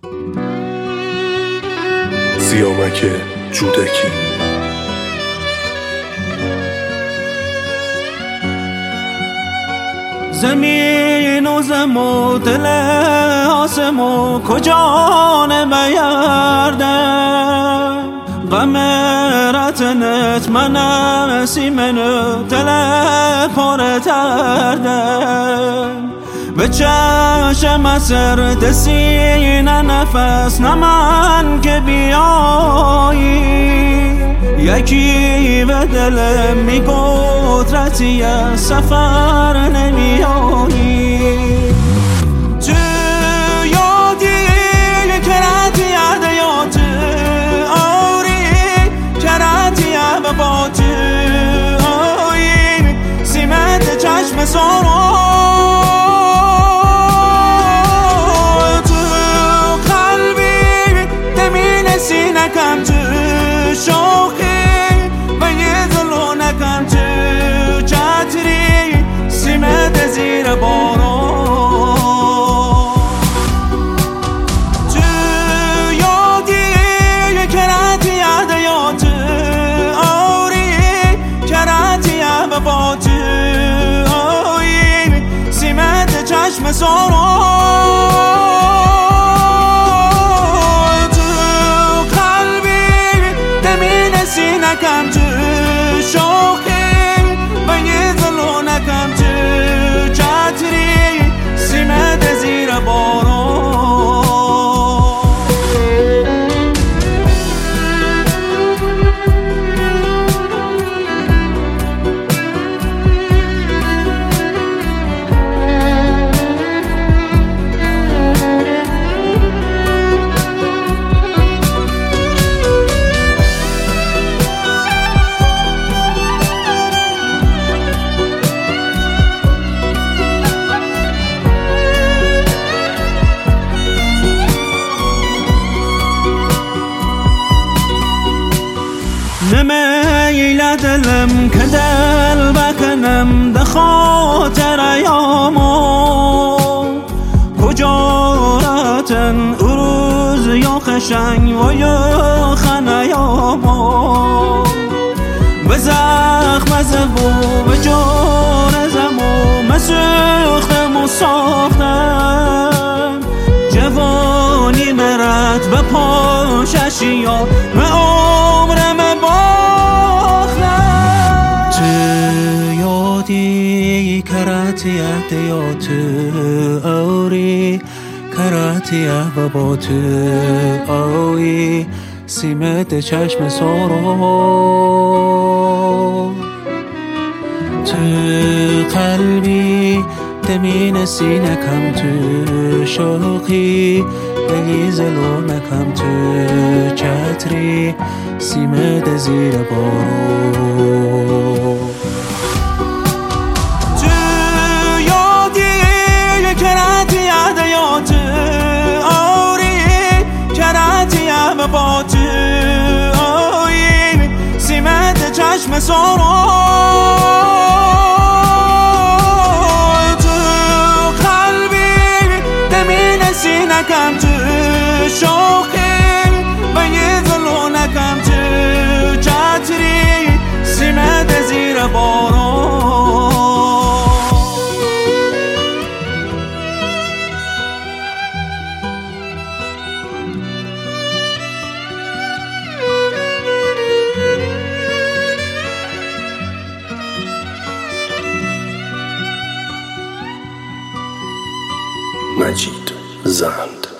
سیامک جودکی. زمین و زم و دل آسم و کجا نمیردم غم رتنت من سیمن دل پر تردم به چشم سرد سینه نفس نمن که بیایی یکی به دلم میگفت رتی از سفر نمیایی تو یادی که رتی عدیات آوری که رتی عببات آیی سیمت چشم سارا تو قلبی دمین سینکم تو شوخی زیر باران تو یادی که رتی عدیات آوری که رتی عببات آیی سیمت چشم ساران تو قلبی دمین سینکم تو شوخی بین زلونکم تو سیمت زیر باران نمیل دلم که دل بکنم ده خاطر ایامو کجا رتن روز یا خشنگ و یا خنیامو به زخم زبو به جان زمو مسوختم و ساختم جوانی مرد به پاششیا به عمرم باختم تو یادی کرتی عدیات آوری کرتی عببات آوی سیمت چشم سارا تو قلبی دمین سینکم تو شوقی بگی زلونکم تو چتری سیمت زیر بارو تو یادی که رتی عدیات آوری که رتی عببات آیی سیمت چشم ساران تو قلبی دمین سینکم تو شوخی بین زلونکم تو چتری سیمت زیر باران مجید زند.